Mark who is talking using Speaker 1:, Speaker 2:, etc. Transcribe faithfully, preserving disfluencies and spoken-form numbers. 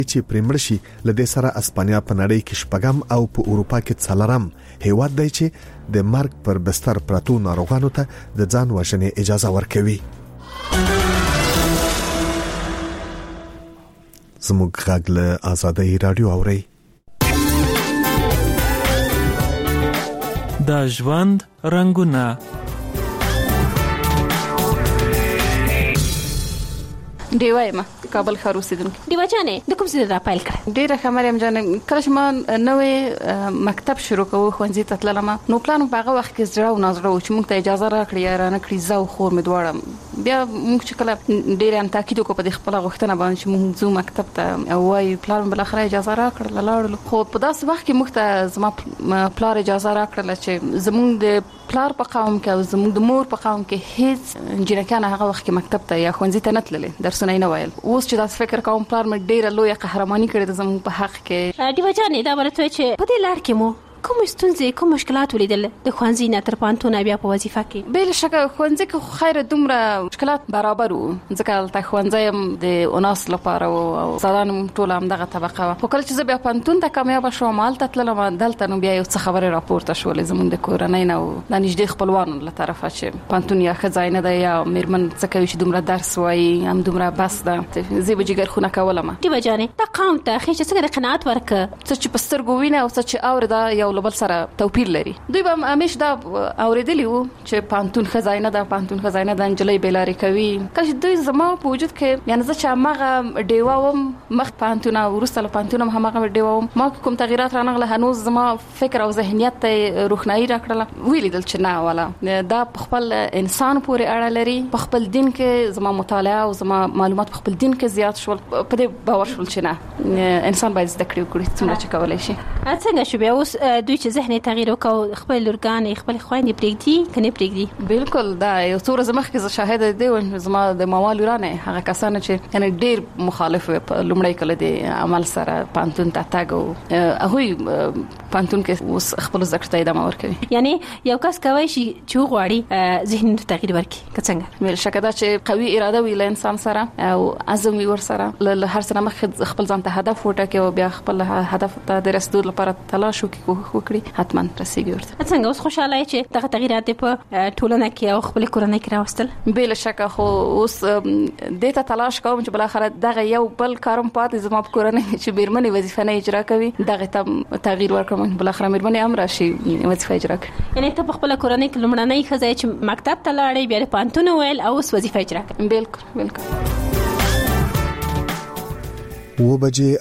Speaker 1: چې پرمړ شي لدې سره اسپانیا په نړۍ کې شپږم او په اروپا کې څلورم هیواد دی چې د مرګ پر بستر پراتو ناروغانو ته د ځان وژنې اجازه ورکوي. زموږ غږ له آزادۍ رادیو اوري.
Speaker 2: د ژوند رنگونه.
Speaker 3: دیوای ما کابل ښار اوسیدونکو.
Speaker 4: دیوا جانې د کوم ځای را پیل کړ؟
Speaker 3: ډیره ښه مریم جانې، کله چې ما نوې مکتب شروع کوو ښوونځي ته تللم، نو پلان په هغه وخت کې زړه او نازړه و چې موږ ته اجازه راکړي یا رانه کړي زه او خور مې دواړه. بیا موږ چې کله ډیره هم تاکید وکړو په دې خپله غوښتنه باندې چې موږ ځو مکتب ته، او وایي پلار مې بالاخره اجازه راکړله لاړلو. خو په داسې وخت کې موږ ته زما پلار اجازه راکړله چې زموږ د پلار په قوم کې او زموږ د مور په قوم کې هیڅ جنکان هغه وخت کې مکتب ته یا ښوونځي ته نه تللې، درسونه یې نه ویل. اوس چې تاسو فکر کوم پلار مې ډیره لویه قهرماني کړې ده زموږ په حق کې.
Speaker 4: دیوا جانې دا ورته چې په دې لار کې مو کوم ستونزې کوم مشکلات ولیدل د ښوونځي نه تر پانتون بیا په وظیفه کې؟
Speaker 3: بل شکه ښوونځي کې خیر دومره مشکلات برابر وو، ځکه تل ښوونځي هم د اوناس لپاره او زادان ټول هم دغه طبقه و. خو کله چې بیا پانتون ته کامیاب شوم، مالته تللم، دلته نو بیا یو څه خبره راپورته شولې زموږ د کورنۍ نه او د نږدې خپلوانو له طرفه چې پانتون یا ښه ځای نه دی یا میرمن څه کوي چې دومره درس وایي هم دومره بس ده. زه به جګر خونه کولم.
Speaker 4: دیوا جانې دا قوم ته خې چې څنګه قناعت ورک
Speaker 3: څه چې په سترګو وینه او څه چې اوردا یو لبل سره توپیر لري. دوی به همیش دا اوریدلی وو چې پانتون خزاینه ده، پانتون خزاینه ده، انجلۍ بیلاری کوي. کله دوی زما په وجود کې یعنی زه چې هغه ډیوا وم مخ پانتون او ورسته پانتون هم هغه ډیوا وم، ما کوم تغیرات رانغله هنوز زما فکر او ذهنیت ته روښنايي راکړله. ویلیدل چې نه والا دا خپل انسان پورې اړه لري، په خپل دین کې زما مطالعه او زما معلومات په خپل دین کې زیات شول. په دې باور شول چې نه انسان باید زده کړی وکړي څومره چې کولای شي.
Speaker 4: څنګه شو بیا اوس دوی چې ذهن تغییر وکاو خپل لورګان خپل خويندې پرېږدي کني پرېږدي؟
Speaker 3: بالکل دا یو څو ورځې مخکې زه شاهد دی او زما د ماما لورانه هغه کسان چې یعنی ډېر مخالف لومړی کله د عمل سره پانتون ته تاګو هغه پانتون کې اوس خپل ذکر ته ادامه ورکوي.
Speaker 4: یعنی یو کس کوي چې غواړي ذهن تغییر ورکړي څنګه؟
Speaker 3: مل شکه دا چې قوي اراده وي له انسان سره او عزم وي ور سره له هر څه مخ خپل ځان ته هدف وټاکي او بیا خپل هدف ته د رسیدو لپاره تلاش وکړي، حتما رسیږي ورته.
Speaker 4: څنګه اوس خوشاله چې دغه تغیرات په ټولنه کې او خپل کورنۍ کې راوستل؟
Speaker 3: بل شک خو اوس دته تلاش کوم چې بل اخر دغه یو بل کارم پاتې زما په کورنۍ چې بیرمنې وظیفه نه اجرا کوي، دغه ته تغییر ورکوم بل اخر بیرمنې امر شي وظیفه اجرا کوي.
Speaker 4: یعنی ته په خپل کورنۍ کې لمړنۍ خزای چې مکتب ته لاړې بیا پانتون ویل او اوس وظیفه اجرا کوي؟
Speaker 3: بالکل بالکل.
Speaker 1: و بجې